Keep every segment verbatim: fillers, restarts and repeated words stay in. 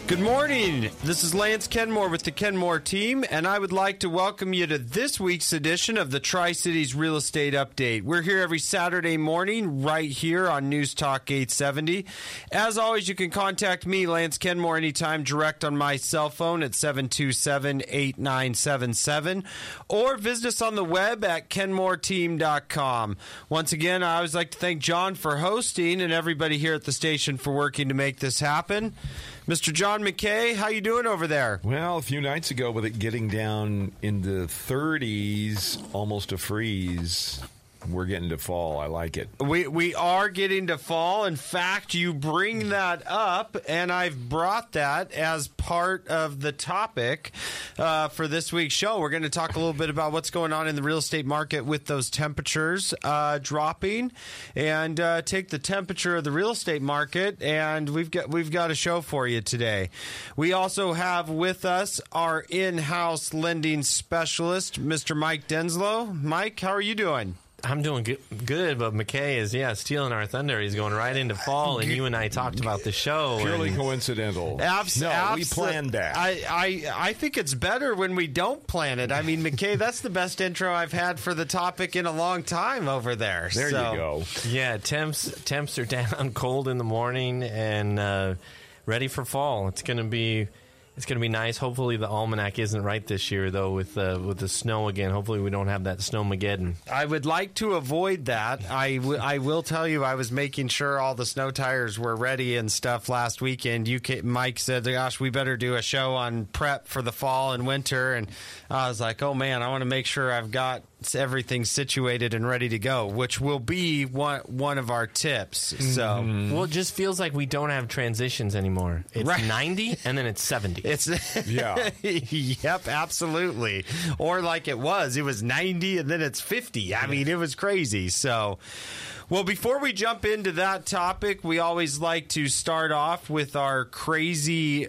Good morning. This is Lance Kenmore with the Kenmore team, and I would like to welcome you to this week's edition of the Tri-Cities Real Estate Update. We're here every Saturday morning right here on News Talk eight seventy. As always, you can contact me, Lance Kenmore, anytime direct on my cell phone at seven two seven, eight nine seven seven, or visit us on the web at kenmore team dot com. Once again, I always like to thank John for hosting and everybody here at the station for working to make this happen. Mister John McKay, how you doing over there? Well, a few nights ago, with it getting down in the thirties, almost a freeze, we're getting to fall. I like it. We we are getting to fall. In fact, you bring that up, and I've brought that as part of the topic uh, for this week's show. We're going to talk a little bit about what's going on in the real estate market with those temperatures uh, dropping, and uh, take the temperature of the real estate market. And we've got we've got a show for you today. We also have with us our in-house lending specialist, Mister Mike Denslow. Mike, how are you doing? I'm doing good, good, but McKay is, yeah, stealing our thunder. He's going right into fall, and you and I talked about the show. Purely and coincidental. Abs- no, abs- we planned that. I, I, I think it's better when we don't plan it. I mean, McKay, that's the best intro I've had for the topic in a long time over there. There so. you go. Yeah, temps temps are down, cold in the morning, and uh, ready for fall. It's going to be... It's going to be nice. Hopefully the almanac isn't right this year, though, with uh, with the snow again. Hopefully we don't have that snowmageddon. I would like to avoid that. I, w- I will tell you, I was making sure all the snow tires were ready and stuff last weekend. You ca- Mike said, gosh, we better do a show on prep for the fall and winter. And I was like, oh, man, I want to make sure I've got everything situated and ready to go, which will be one one of our tips. So, mm-hmm. Well, it just feels like we don't have transitions anymore. It's right. ninety and then it's seventy. It's yeah, yep, absolutely. Or like it was, it was ninety and then it's fifty. I mean, it was crazy. So, well, before we jump into that topic, we always like to start off with our crazy.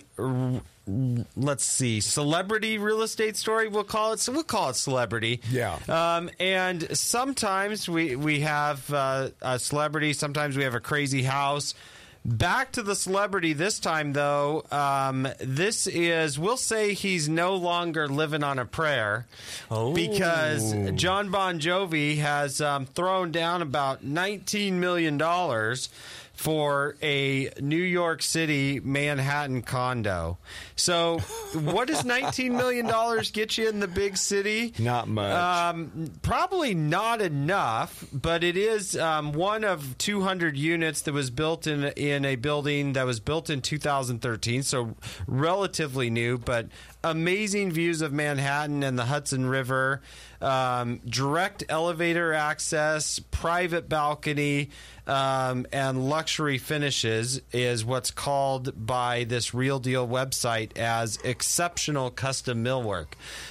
Let's see, celebrity real estate story. We'll call it. So we'll call it celebrity. Yeah. Um, and sometimes we we have uh, a celebrity. Sometimes we have a crazy house. Back to the celebrity this time, though. Um, this is, we'll say he's no longer living on a prayer oh. because John Bon Jovi has um, thrown down about nineteen million dollars for a New York City Manhattan condo. So what does nineteen million dollars get you in the big city? Not much. Um, probably not enough, but it is um, one of two hundred units that was built in, in a building that was built in two thousand thirteen, so relatively new, but amazing views of Manhattan and the Hudson River, um, direct elevator access, private balcony, um, and luxury finishes is what's called by this Real Deal website as exceptional custom millwork.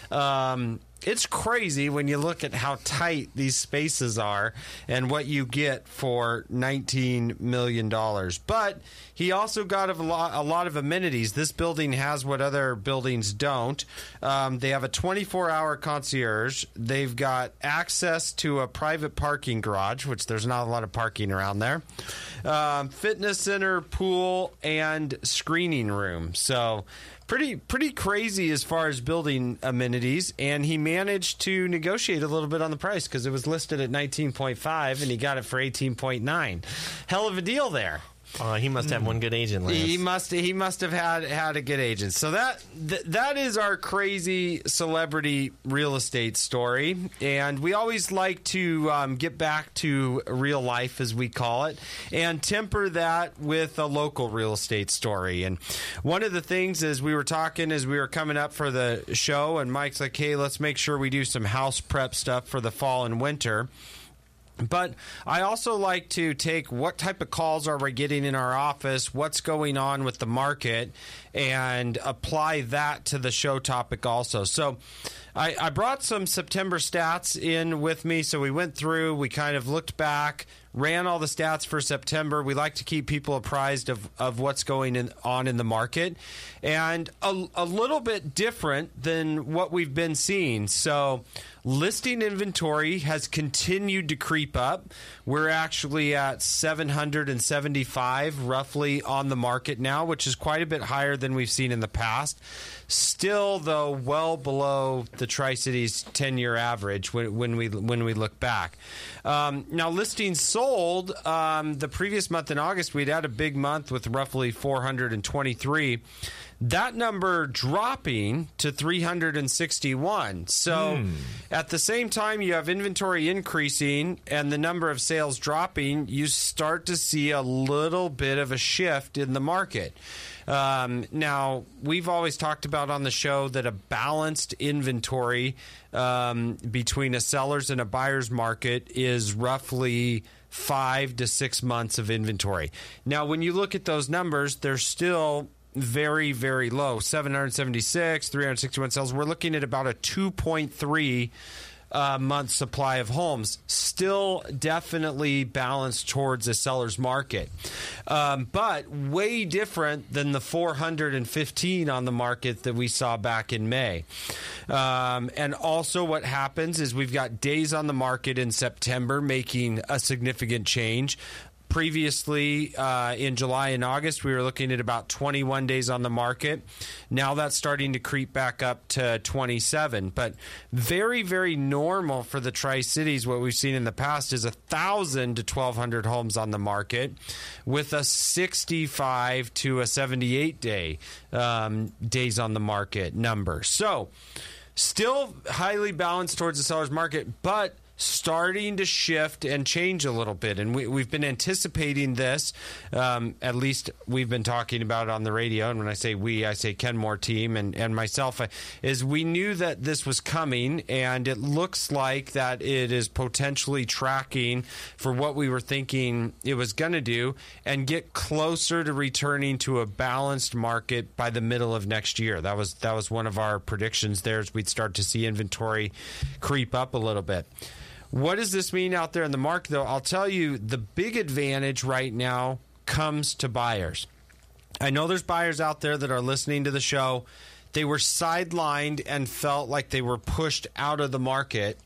Um, It's crazy when you look at how tight these spaces are and what you get for nineteen million dollars. But he also got a lot, a lot of amenities. This building has what other buildings don't. Um, they have a twenty-four hour concierge. They've got access to a private parking garage, which there's not a lot of parking around there. Um, fitness center, pool, and screening room. So pretty pretty crazy as far as building amenities, and he managed to negotiate a little bit on the price because it was listed at nineteen point five and he got it for eighteen point nine. Hell of a deal there. Uh, he must have one good agent, Lance. He must he must have had had a good agent. So that th- that is our crazy celebrity real estate story, and we always like to um, get back to real life, as we call it, and temper that with a local real estate story. And one of the things is we were talking as we were coming up for the show, and Mike's like, "Hey, let's make sure we do some house prep stuff for the fall and winter." But I also like to take what type of calls are we getting in our office, what's going on with the market, and apply that to the show topic also. So I, I brought some September stats in with me, so we went through, we kind of looked back, ran all the stats for September. We like to keep people apprised of, of what's going in, on in the market, and a, a little bit different than what we've been seeing. So listing inventory has continued to creep up. We're actually at seven hundred seventy-five roughly on the market now, which is quite a bit higher than we've seen in the past. Still, though, well below the Tri-Cities ten-year average when, when we when we look back. Um, now, listings sold um, the previous month in August, we'd had a big month with roughly four hundred twenty-three. That number dropping to three hundred sixty-one. So hmm. at the same time you have inventory increasing and the number of sales dropping, you start to see a little bit of a shift in the market. Um, now, we've always talked about on the show that a balanced inventory um, between a seller's and a buyer's market is roughly five to six months of inventory. Now, when you look at those numbers, they're still very, very low. seven hundred seventy-six, three hundred sixty-one sales. We're looking at about a two point three uh, month supply of homes. Still definitely balanced towards a seller's market. Um, but way different than the four hundred fifteen on the market that we saw back in May. Um, and also what happens is we've got days on the market in September making a significant change. Previously, uh, in July and August, we were looking at about twenty-one days on the market. Now that's starting to creep back up to twenty-seven. But very, very normal for the Tri-Cities. What we've seen in the past is one thousand to twelve hundred homes on the market with a sixty-five to a seventy-eight day um, days on the market number. So still highly balanced towards the seller's market, but starting to shift and change a little bit. And we, we've been anticipating this, um, at least we've been talking about it on the radio. And when I say we, I say Kenmore team and, and myself, is we knew that this was coming, and it looks like that it is potentially tracking for what we were thinking it was going to do and get closer to returning to a balanced market by the middle of next year. That was, that was one of our predictions there, is we'd start to see inventory creep up a little bit. What does this mean out there in the market, though? I'll tell you, the big advantage right now comes to buyers. I know there's buyers out there that are listening to the show. They were sidelined and felt like they were pushed out of the market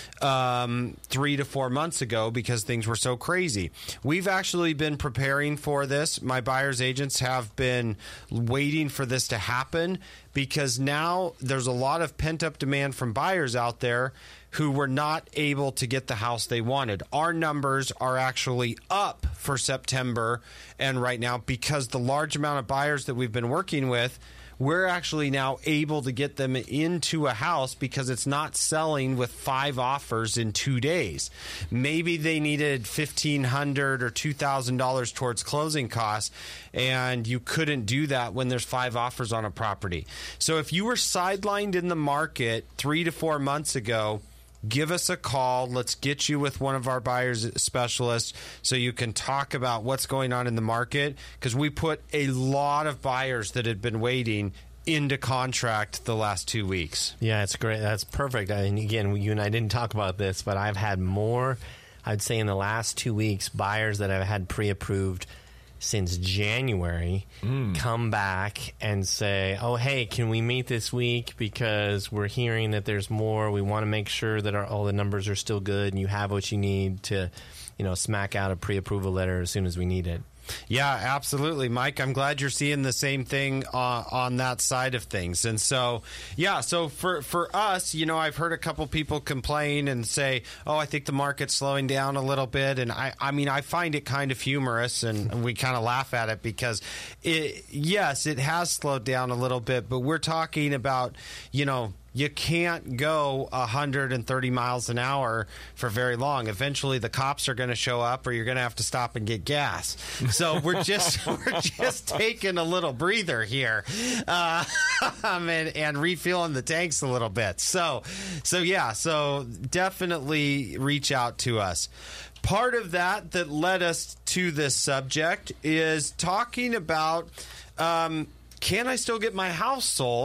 um, three to four months ago because things were so crazy. We've actually been preparing for this. My buyer's agents have been waiting for this to happen because now there's a lot of pent-up demand from buyers out there who were not able to get the house they wanted. Our numbers are actually up for September and right now because the large amount of buyers that we've been working with, we're actually now able to get them into a house because it's not selling with five offers in two days. Maybe they needed fifteen hundred dollars or two thousand dollars towards closing costs, and you couldn't do that when there's five offers on a property. So if you were sidelined in the market three to four months ago, give us a call. Let's get you with one of our buyers specialists so you can talk about what's going on in the market, because we put a lot of buyers that had been waiting into contract the last two weeks. Yeah, it's great. That's perfect. I mean, again, you and I didn't talk about this, but I've had more, I'd say in the last two weeks, buyers that I've had pre-approved since January mm. come back and say, oh, hey, can we meet this week because we're hearing that there's more. We want to make sure that our, all the numbers are still good and you have what you need to, you know, smack out a pre-approval letter as soon as we need it. Yeah, absolutely, Mike. I'm glad you're seeing the same thing uh, on that side of things. And so, yeah, so for, for us, you know, I've heard a couple people complain and say, oh, I think the market's slowing down a little bit. And I, I mean, I find it kind of humorous, and we kind of laugh at it because, it, yes, it has slowed down a little bit, but we're talking about, you know, you can't go one hundred thirty miles an hour for very long. Eventually, the cops are going to show up, or you're going to have to stop and get gas. So we're just we're just taking a little breather here, uh, and, and refueling the tanks a little bit. So, so yeah, so definitely reach out to us. Part of that that led us to this subject is talking about um, can I still get my house sold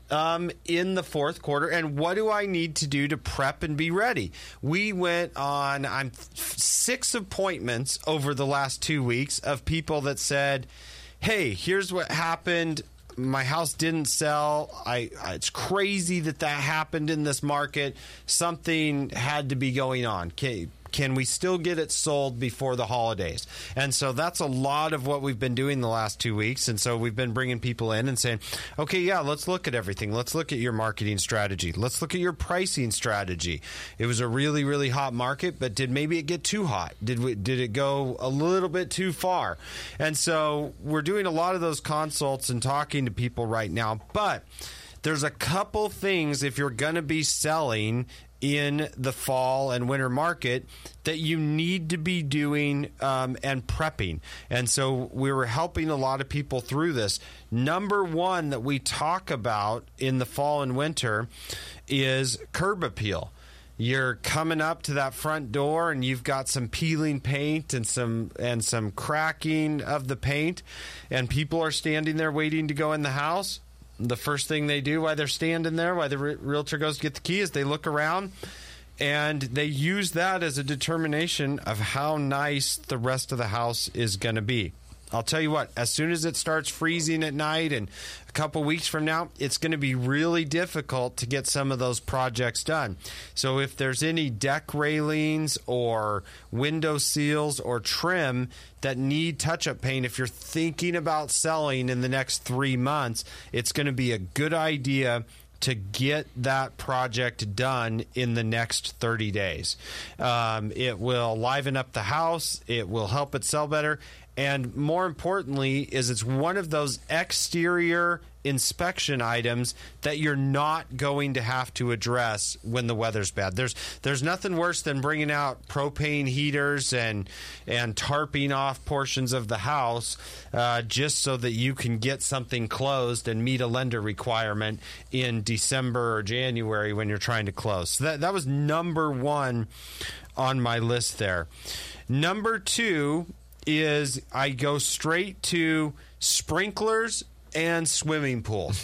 um, in the fourth quarter, and what do I need to do to prep and be ready? We went on I'm six appointments over the last two weeks of people that said, hey, here's what happened. My house didn't sell. I, I it's crazy that that happened in this market. Something had to be going on. Okay. Can we still get it sold before the holidays? And so that's a lot of what we've been doing the last two weeks. And so we've been bringing people in and saying, okay, yeah, let's look at everything. Let's look at your marketing strategy. Let's look at your pricing strategy. It was a really, really hot market, but did maybe it get too hot? Did we, did it go a little bit too far? And so we're doing a lot of those consults and talking to people right now. But there's a couple things if you're going to be selling in the fall and winter market that you need to be doing um, and prepping. And so we were helping a lot of people through this. Number one that we talk about in the fall and winter is curb appeal. You're coming up to that front door and you've got some peeling paint and some and some cracking of the paint, and people are standing there waiting to go in the house. The first thing they do while they're standing there, while the re- realtor goes to get the key, is they look around and they use that as a determination of how nice the rest of the house is going to be. I'll tell you what, as soon as it starts freezing at night and a couple weeks from now, it's going to be really difficult to get some of those projects done. So if there's any deck railings or window seals or trim that need touch-up paint, if you're thinking about selling in the next three months, it's going to be a good idea to get that project done in the next thirty days. Um, it will liven up the house. It will help it sell better. And more importantly, is it's one of those exterior inspection items that you're not going to have to address when the weather's bad. There's there's nothing worse than bringing out propane heaters and and tarping off portions of the house uh, just so that you can get something closed and meet a lender requirement in December or January when you're trying to close. So that, that was number one on my list there. Number two is I go straight to sprinklers and swimming pools.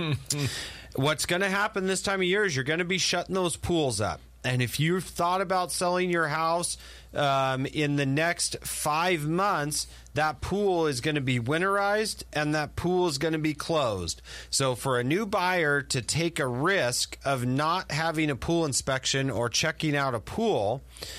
What's going to happen this time of year is you're going to be shutting those pools up. And if you've thought about selling your house um, in the next five months, that pool is going to be winterized and that pool is going to be closed. So for a new buyer to take a risk of not having a pool inspection or checking out a pool,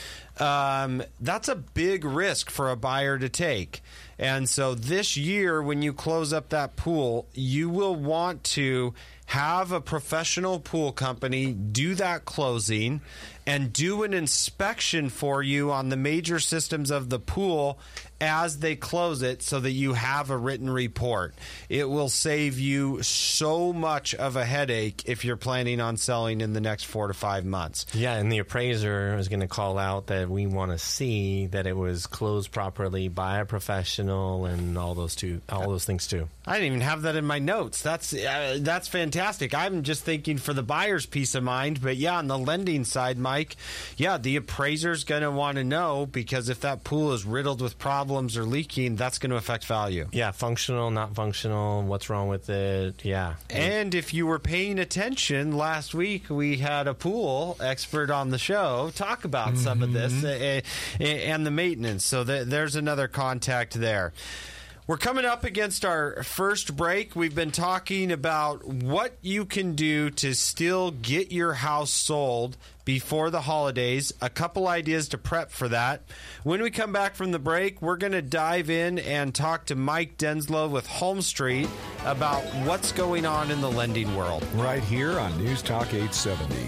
Um, that's a big risk for a buyer to take. And so this year, when you close up that pool, you will want to have a professional pool company do that closing and do an inspection for you on the major systems of the pool as they close it so that you have a written report. It will save you so much of a headache if you're planning on selling in the next four to five months. Yeah, and the appraiser is going to call out that we want to see that it was closed properly by a professional and all those two, all those things too. I didn't even have that in my notes. That's uh, that's fantastic. I'm just thinking for the buyer's peace of mind. But yeah, on the lending side, Mike, yeah, the appraiser's going to want to know, because if that pool is riddled with problems or leaking, that's going to affect value. Yeah, functional, not functional, what's wrong with it, yeah. And if you were paying attention, last week we had a pool expert on the show talk about mm-hmm. some of this uh, and the maintenance. So th- there's another contact there. We're coming up against our first break. We've been talking about what you can do to still get your house sold before the holidays. A couple ideas to prep for that. When we come back from the break, we're going to dive in and talk to Mike Denslow with Home Street about what's going on in the lending world. Right here on News Talk eight seventy.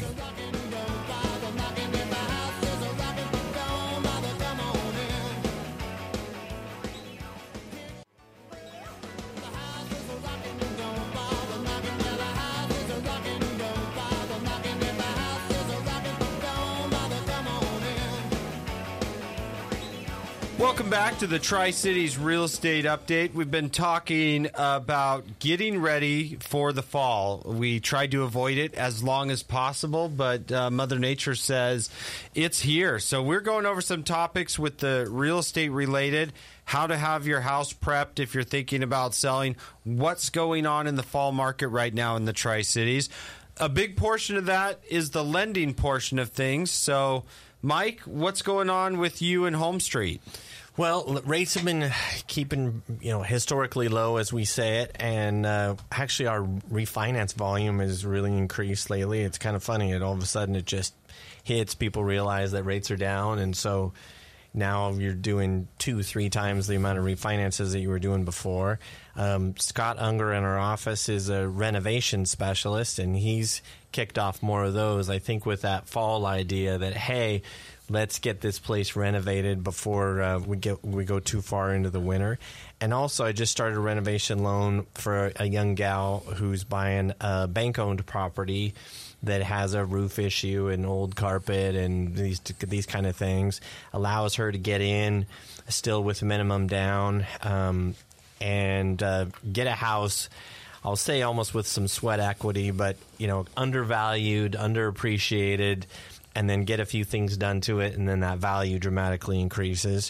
Welcome back to the Tri-Cities Real Estate Update. We've been talking about getting ready for the fall. We tried to avoid it as long as possible, but uh, Mother Nature says it's here. So we're going over some topics with the real estate related, how to have your house prepped if you're thinking about selling, what's going on in the fall market right now in the Tri-Cities. A big portion of that is the lending portion of things. So, Mike, what's going on with you and Home Street? Well, rates have been keeping, you know, historically low, as we say it, and uh, actually our refinance volume has really increased lately. It's kind of funny. It all of a sudden it just hits. People realize that rates are down, and so now you're doing two, three times the amount of refinances that you were doing before. Um, Scott Unger in our office is a renovation specialist, and he's kicked off more of those, I think, with that fall idea that, hey, let's get this place renovated before uh, we get we go too far into the winter. And also, I just started a renovation loan for a young gal who's buying a bank-owned property that has a roof issue and old carpet and these these kind of things. Allows her to get in still with minimum down um, and uh, get a house, I'll say almost with some sweat equity, but you know, undervalued, underappreciated, and then get a few things done to it, and then that value dramatically increases.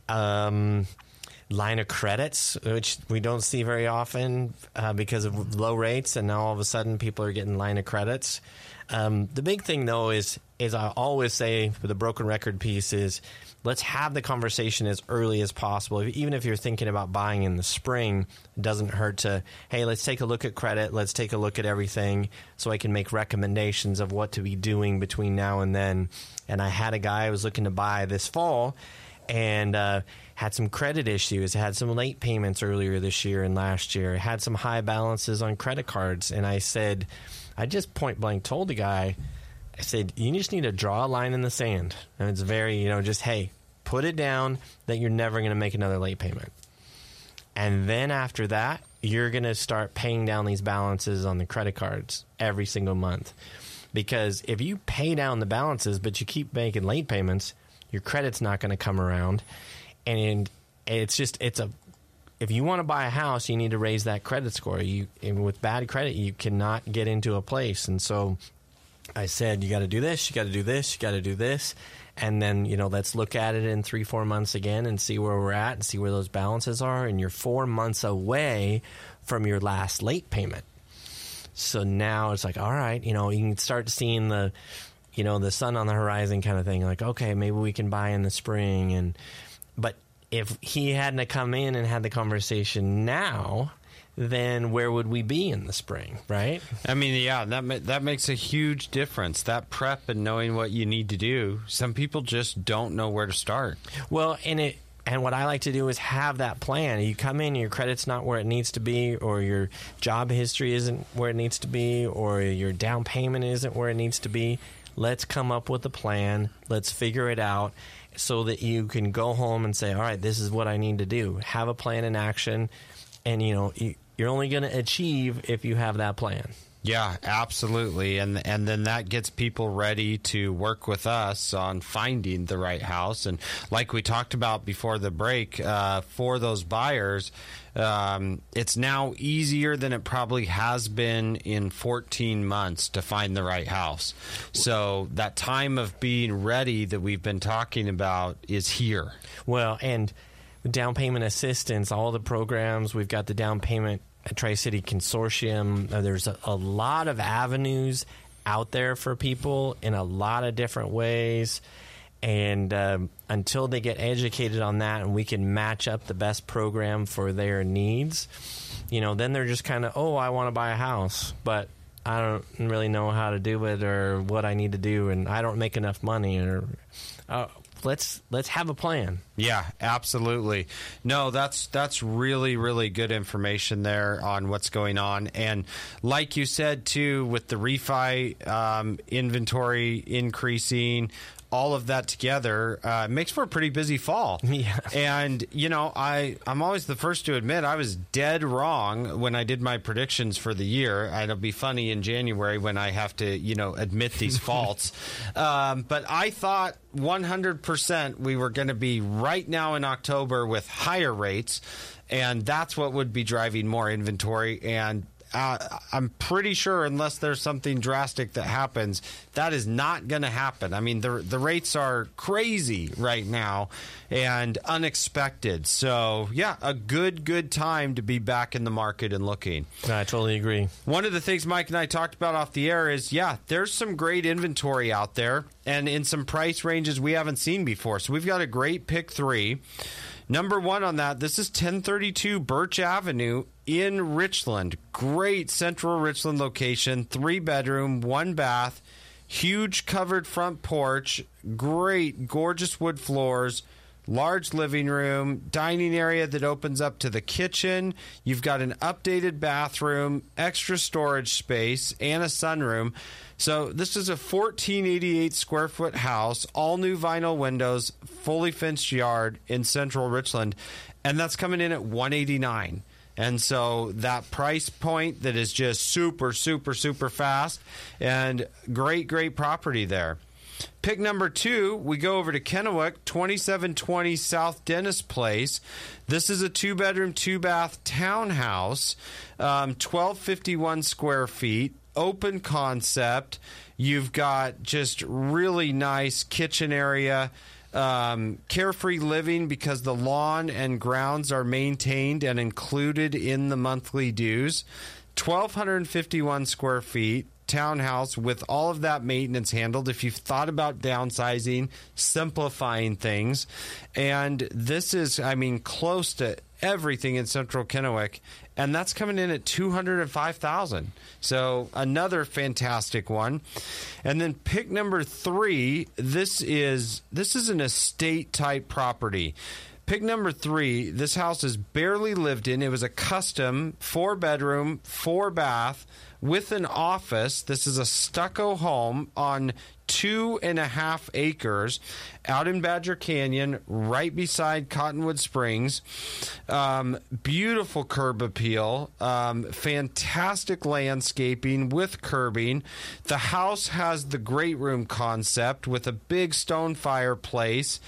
Um, line of credits, which we don't see very often uh, because of low rates, and now all of a sudden people are getting line of credits. Um, the big thing, though, is, is I always say for the broken record piece is let's have the conversation as early as possible. Even if you're thinking about buying in the spring, it doesn't hurt to, hey, let's take a look at credit. Let's take a look at everything so I can make recommendations of what to be doing between now and then. And I had a guy I was looking to buy this fall and uh, had some credit issues, had some late payments earlier this year and last year, had some high balances on credit cards. And I said, I just point blank told the guy, I said, you just need to draw a line in the sand. And it's very, you know, just, hey, put it down that you're never going to make another late payment. And then after that, you're going to start paying down these balances on the credit cards every single month. Because if you pay down the balances, but you keep making late payments, your credit's not going to come around. And it's just, it's a, if you want to buy a house, you need to raise that credit score. You, and with bad credit, you cannot get into a place. And so I said, you got to do this, you got to do this, you got to do this. And then, you know, let's look at it in three, four months again and see where we're at and see where those balances are. And you're four months away from your last late payment. So now it's like, all right, you know, you can start seeing the, you know, the sun on the horizon kind of thing. Like, okay, maybe we can buy in the spring. And but if he hadn't come in and had the conversation now, then where would we be in the spring, right? I mean, yeah, that ma- that makes a huge difference. That prep and knowing what you need to do. Some people just don't know where to start. Well, and it and what I like to do is have that plan. You come in, your credit's not where it needs to be, or your job history isn't where it needs to be, or your down payment isn't where it needs to be. Let's come up with a plan. Let's figure it out so that you can go home and say, all right, this is what I need to do. Have a plan in action, and, you know, you, you're only going to achieve if you have that plan. Yeah, absolutely. And and then that gets people ready to work with us on finding the right house. And like we talked about before the break, uh, for those buyers, um, it's now easier than it probably has been in fourteen months to find the right house. So that time of being ready that we've been talking about is here. Well, and down payment assistance, all the programs, we've got the down payment Tri-City Consortium. Uh, there's a, a lot of avenues out there for people in a lot of different ways. And um, until they get educated on that and we can match up the best program for their needs, you know, then they're just kind of, oh, I want to buy a house, but I don't really know how to do it or what I need to do, and I don't make enough money, or uh, let's let's have a plan. Yeah, absolutely. No, that's that's really, really good information there on what's going on. And like you said, too, with the refi um, inventory increasing, all of that together uh, makes for a pretty busy fall. Yeah. And, you know, I, I'm always the first to admit I was dead wrong when I did my predictions for the year. It'll be funny in January when I have to, you know, admit these faults. Um, but I thought one hundred percent we were going to be right now in October with higher rates, and that's what would be driving more inventory. And Uh, I'm pretty sure, unless there's something drastic that happens, that is not going to happen. I mean, the the rates are crazy right now and unexpected. So, yeah, a good, good time to be back in the market and looking. I totally agree. One of the things Mike and I talked about off the air is, yeah, there's some great inventory out there and in some price ranges we haven't seen before. So we've got a great pick three. Number one on that, this is ten thirty-two Birch Avenue in Richland. Great central Richland location, three bedroom, one bath, huge covered front porch, great gorgeous wood floors, large living room, dining area that opens up to the kitchen. You've got an updated bathroom, extra storage space, and a sunroom. So this is a fourteen eighty-eight square foot house, all new vinyl windows, fully fenced yard in central Richland, and that's coming in at one eighty-nine. And so that price point that is just super, super, super fast and great, great property there. Pick number two, we go over to Kennewick, twenty-seven twenty South Dennis Place. This is a two-bedroom, two-bath townhouse, um, twelve fifty-one square feet, open concept. You've got just really nice kitchen area, um, carefree living because the lawn and grounds are maintained and included in the monthly dues. twelve fifty-one square feet. Townhouse with all of that maintenance handled if you've thought about downsizing, simplifying things. And this is, I mean, close to everything in central Kennewick, and that's coming in at two hundred five thousand dollars. So another fantastic one. And then pick number three, this is this is an estate type property. Pick number three, this house is barely lived in. It was a custom four bedroom, four bath with an office. This is a stucco home on two and a half acres out in Badger Canyon, right beside Cottonwood Springs. Um, beautiful curb appeal, um, fantastic landscaping with curbing. The house has the great room concept with a big stone fireplace.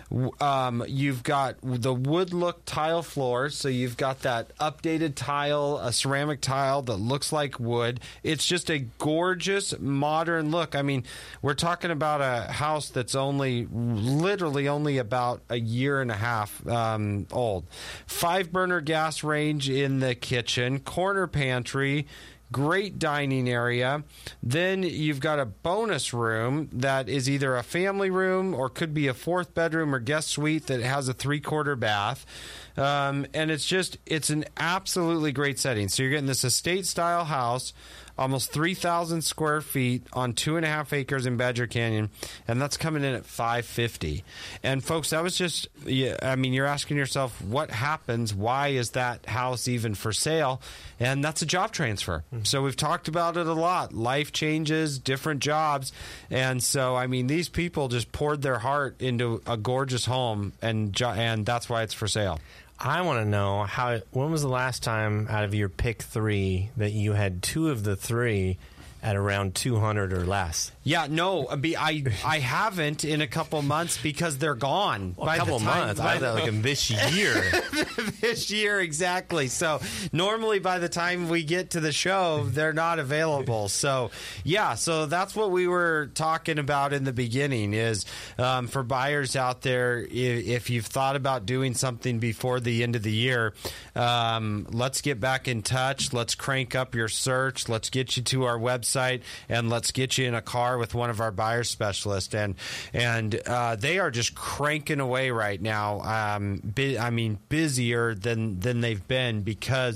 Um, you've got the wood look tile floors, so you've got that updated tile, a ceramic tile that looks like wood. It's just a gorgeous modern look. I mean, we're talking about a house that's only literally only about a year and a half um, old. Five burner gas range in the kitchen, corner pantry, great dining area. Then you've got a bonus room that is either a family room or could be a fourth bedroom or guest suite that has a three-quarter bath. Um, and it's just, it's an absolutely great setting. So you're getting this estate-style house, almost three thousand square feet on two and a half acres in Badger Canyon, and that's coming in at five fifty. And folks, that was just, yeah, I mean, you're asking yourself, what happens? Why is that house even for sale? And that's a job transfer. Mm-hmm. So we've talked about it a lot. Life changes, different jobs. And so, I mean, these people just poured their heart into a gorgeous home, and jo- and that's why it's for sale. I want to know how. When was the last time out of your pick three that you had two of the three at around two hundred or less? Yeah, no, I I haven't in a couple months because they're gone. Well, a couple the time, months. I thought like in this year. This year, exactly. So normally by the time we get to the show, they're not available. So yeah, so that's what we were talking about in the beginning is um, for buyers out there, if, if you've thought about doing something before the end of the year, um, let's get back in touch. Let's crank up your search. Let's get you to our website, and let's get you in a car with one of our buyer specialists, and and uh, they are just cranking away right now. Um, bu- I mean, busier than than they've been because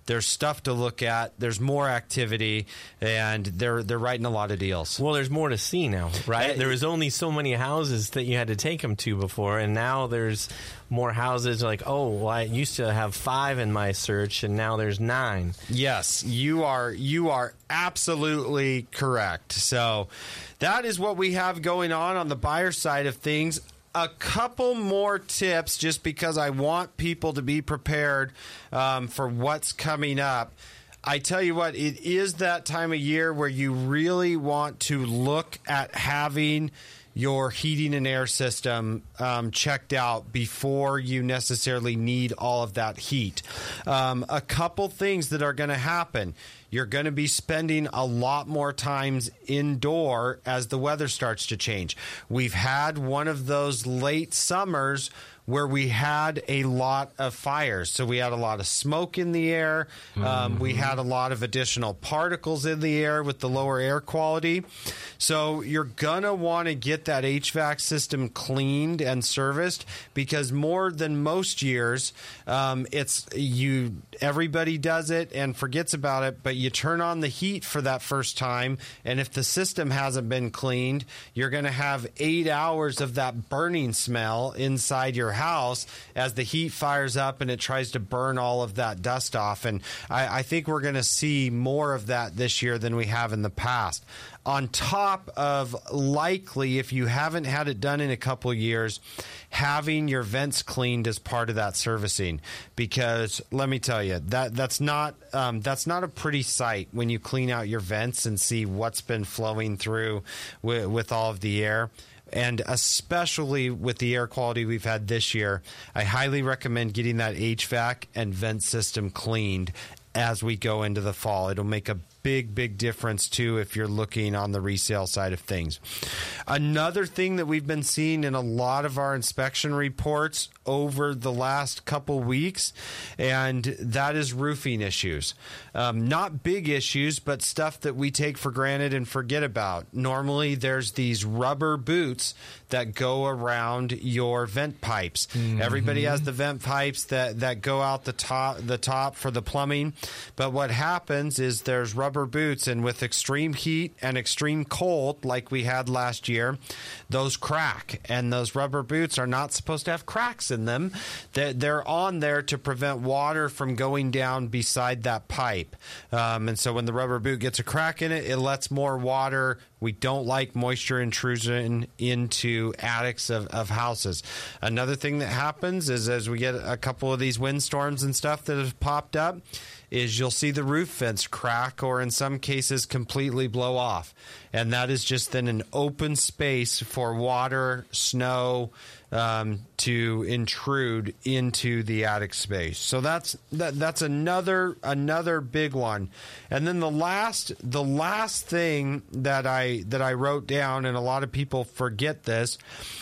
There's stuff to look at. There's more activity, and they're they're writing a lot of deals. Well, there's more to see now, right? Uh, there was only so many houses that you had to take them to before, and now there's more houses. Like, oh, well, I used to have five in my search, and now there's nine. Yes, you are you are absolutely correct. So that is what we have going on on the buyer side of things. A couple more tips, just because I want people to be prepared um, for what's coming up. I tell you what, it is that time of year where you really want to look at having your heating and air system um, checked out before you necessarily need all of that heat. Um, a couple things that are going to happen. You're going to be spending a lot more times indoor as the weather starts to change. We've had one of those late summers where we had a lot of fires. So we had a lot of smoke in the air. Um, mm-hmm. We had a lot of additional particles in the air with the lower air quality. So you're going to want to get that H V A C system cleaned and serviced, because more than most years, um, it's you. everybody does it and forgets about it, but you turn on the heat for that first time, and if the system hasn't been cleaned, you're going to have eight hours of that burning smell inside your house as the heat fires up and it tries to burn all of that dust off. And I, I think we're going to see more of that this year than we have in the past. On top of, likely, if you haven't had it done in a couple years, having your vents cleaned as part of that servicing. Because let me tell you, that that's not um, that's not a pretty sight when you clean out your vents and see what's been flowing through with, with all of the air. And especially with the air quality we've had this year, I highly recommend getting that H V A C and vent system cleaned as we go into the fall. It'll make a big, big difference, too, if you're looking on the resale side of things. Another thing that we've been seeing in a lot of our inspection reports over the last couple weeks, and that is roofing issues. Um, not big issues, but stuff that we take for granted and forget about. Normally, there's these rubber boots that go around your vent pipes. Mm-hmm. Everybody has the vent pipes that, that go out the top, the top for the plumbing. But what happens is there's rubber boots, and with extreme heat and extreme cold like we had last year, those crack. And those rubber boots are not supposed to have cracks in them. They're, they're on there to prevent water from going down beside that pipe. Um, and so when the rubber boot gets a crack in it, it lets more water. We don't like moisture intrusion into attics of, of houses. Another thing that happens is as we get a couple of these windstorms and stuff that have popped up, is you'll see the roof vents crack, or in some cases completely blow off. And that is just then an open space for water, snow, um, to intrude into the attic space. So that's that, that's another another big one. And then the last the last thing that I that I wrote down, and a lot of people forget this,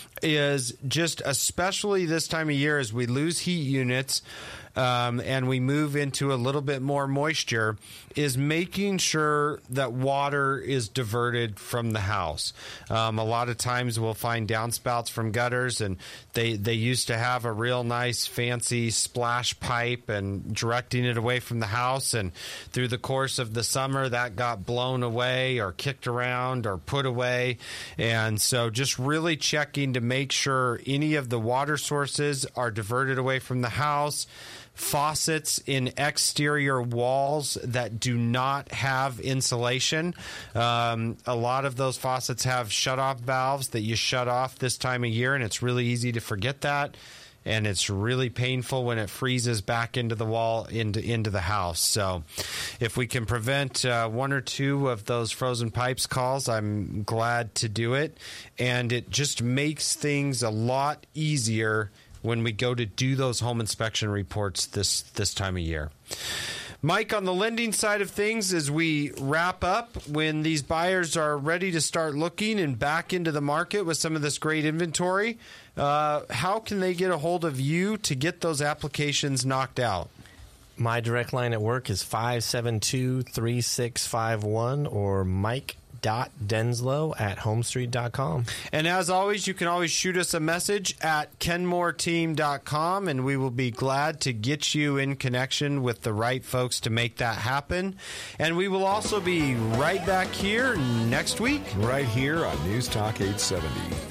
is just especially this time of year as we lose heat units, Um, and we move into a little bit more moisture, is making sure that water is diverted from the house. Um, a lot of times we'll find downspouts from gutters, and they, they used to have a real nice fancy splash pipe and directing it away from the house, and through the course of the summer that got blown away or kicked around or put away. And so just really checking to make sure any of the water sources are diverted away from the house. Faucets in exterior walls that do not have insulation. Um, a lot of those faucets have shut-off valves that you shut off this time of year, and it's really easy to forget that. And it's really painful when it freezes back into the wall, into into the house. So if we can prevent uh, one or two of those frozen pipes calls, I'm glad to do it. And it just makes things a lot easier when we go to do those home inspection reports this this time of year. Mike, on the lending side of things, as we wrap up, when these buyers are ready to start looking and back into the market with some of this great inventory, uh, how can they get a hold of you to get those applications knocked out? My direct line at work is five seven two, three six five one or Mike dot denslow at homestreet dot com. And as always, you can always shoot us a message at kenmore team dot com, and we will be glad to get you in connection with the right folks to make that happen. And we will also be right back here next week. Right here on News Talk eight seventy.